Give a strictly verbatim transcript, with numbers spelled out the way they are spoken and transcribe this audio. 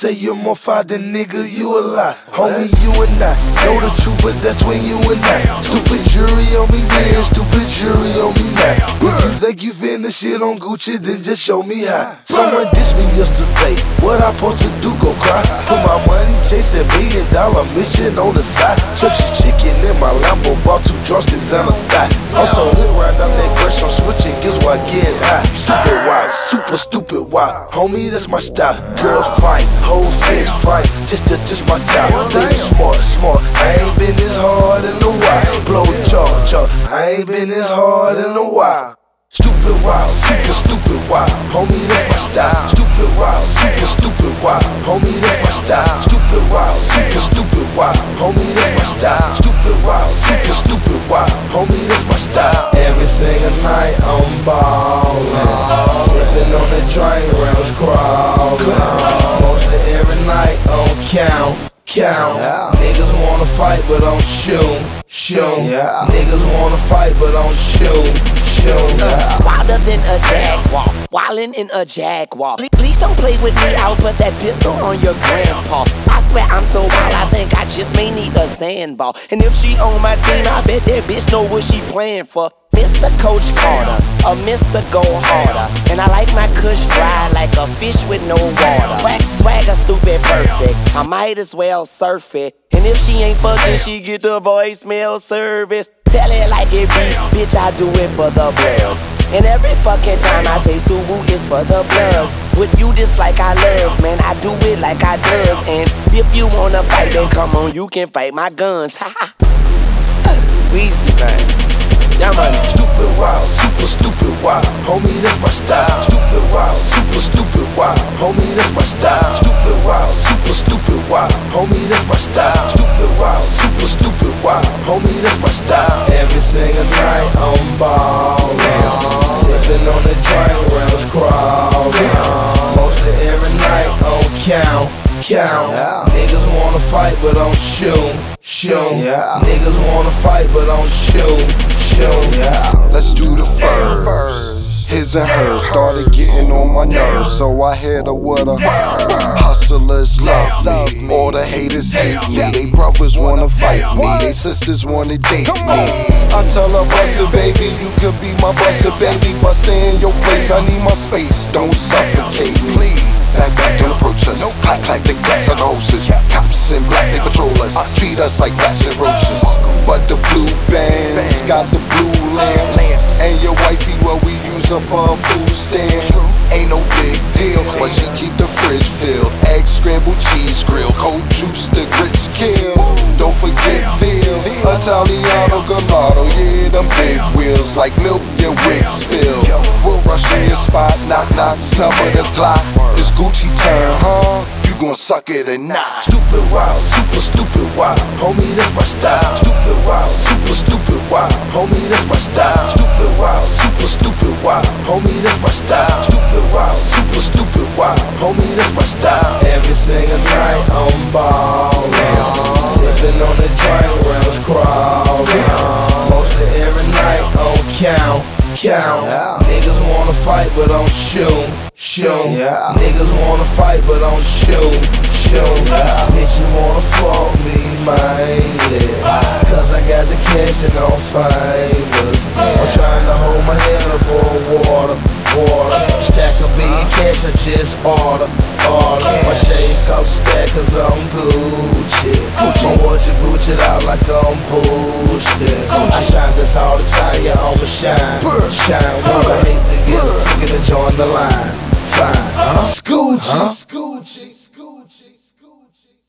say you're more fire than nigga, you a lie. Homie, you and I know the truth, but that's when you and I. Stupid jury on me then, stupid jury on me now. If you think you finna shit on Gucci, then just show me how. Someone dissed me yesterday, what I supposed to do, go cry? Put my money chasing million dollar mission on the side. Churchy chicken in my Lambo, bought two drumsticks and a thigh. Also hood right down that question, switching gears while getting high. Stupid wild, super stupid wild. Homie, that's my style. Girls fight, whole face fight, just to touch my child. Baby smart, smart, I ain't been this hard in a while. Blow jaw, jaw, I ain't been this hard in a while. Stupid wild, super stupid wild. Homie, that's my style. Stupid wild, super stupid wild. Homie, that's my style. Stupid wild, super stupid wild. Homie, that's my style. Stupid wild, super stupid wild. Homie, that's my style. Every single night I'm ballin', slipping on the train rails, crawlin'. Mostly every night on count, count. Niggas wanna fight but don't shoot, shoot. Niggas wanna fight but don't shoot. Uh, wilder than a jaguar, wildin' in a jaguar. Please, please don't play with me, I'll put that pistol on your grandpa. I swear I'm so wild, I think I just may need a sandball. And if she on my team, I bet that bitch know what she playing for. Mister Coach Carter, or Mister Go Harder. And I like my kush dry like a fish with no water. Swag, swagger stupid perfect, I might as well surf it. And if she ain't fucking, she get the voicemail service. Tell it like it be, bitch, I do it for the bloods. And every fucking time I say Subu is for the bloods. With you just like I love, man, I do it like I does. And if you wanna fight, then come on, you can fight my guns. Ha ha. Weezy, man. Yeah, man. Stupid wild, super stupid wild. Homie, that's my style. Stupid wild, super stupid wild. Homie, that's my style. Stupid wild, super stupid wild. Homie, that's my style. Stupid wild, super stupid wild. Homie, that's my style. Every single night I'm ballin', slipping on the train rails, crawlin'. Mostly every night on count, count. Niggas wanna fight but don't shoot, shoot. Niggas wanna fight but don't shoot. Let's do the first. His and hers started getting on my nerves, so I hit her with a hustlers love me, all the haters hate me. They brothers wanna fight me, they sisters wanna date me. I tell her, bust it, baby, you could be my bust it, baby, but stay in your place. I need my space, don't suffocate, please. Back, back, don't approach us. Clack, clack, the guts of the horses. Cops in black, they patrol us. Treat us like rats and roaches. But the blue bands got the blue lamps. And your wifey, well, we use her for a food stand. Ain't no big deal, but she keep the fridge filled. Egg scrambled, cheese grill, cold juice, the grits kill. Don't forget Phil, Italiano Gelato. Yeah, them big wheels like milk, your wig spill. We'll rush in your spot, knock, knock, number the Glock. It's Gucci turn, huh? You gon' suck it or not? Stupid wild, super stupid wild. Homie, that's my style. Stupid wild, super stupid wild. Homie, that's my style. Stupid wild, super stupid wild. Homie, that's my style. Stupid wild, super stupid wild. Homie, that's my style. Every single night I'm ballin', slipping on the train rails, crawlin'. Mostly every night on count, count. Niggas wanna fight but don't shoot, shoot. Niggas wanna fight but don't shoot, shoot. Bitch, you wanna fuck me, man? Cause I got the cash and I'm famous. I'm trying to hold my head above water, water. Stack a billion cash, I just order, order. My shades cost stack cause I'm Gucci. My watch Gucci out like I'm boosted. I shine this all the time, yeah, I'ma shine, shine. I hate to get a ticket to join the line. Fine, huh? Scoochie, Scoochie, Scoochie, Scoochie.